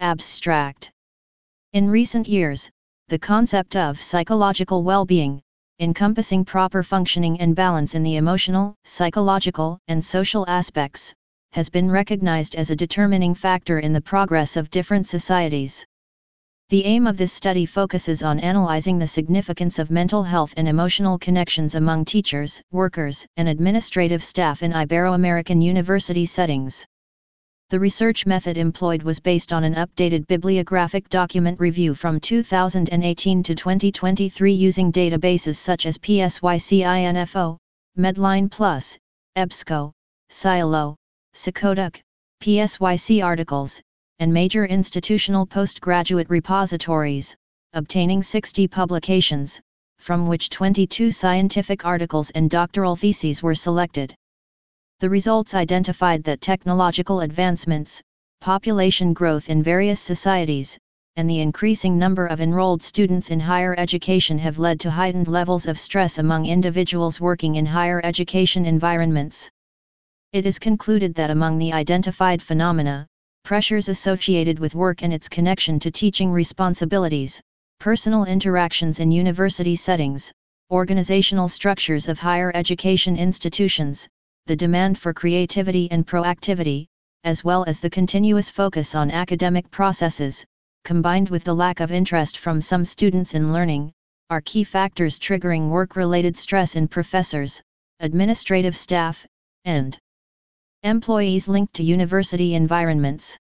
Abstract. In recent years, the concept of psychological well-being, encompassing proper functioning and balance in the emotional, psychological, and social aspects, has been recognized as a determining factor in the progress of different societies. The aim of this study focuses on analyzing the significance of mental health and emotional connections among teachers, workers, and administrative staff in Ibero-American university settings. The research method employed was based on an updated bibliographic document review from 2018 to 2023 using databases such as PsycInfo, Medline Plus, EBSCO, Scielo, Psychodoc, PsyC articles, and major institutional postgraduate repositories, obtaining 60 publications, from which 22 scientific articles and doctoral theses were selected. The results identified that technological advancements, population growth in various societies, and the increasing number of enrolled students in higher education have led to heightened levels of stress among individuals working in higher education environments. It is concluded that among the identified phenomena, pressures associated with work and its connection to teaching responsibilities, personal interactions in university settings, organizational structures of higher education institutions, the demand for creativity and proactivity, as well as the continuous focus on academic processes, combined with the lack of interest from some students in learning, are key factors triggering work-related stress in professors, administrative staff, and employees linked to university environments.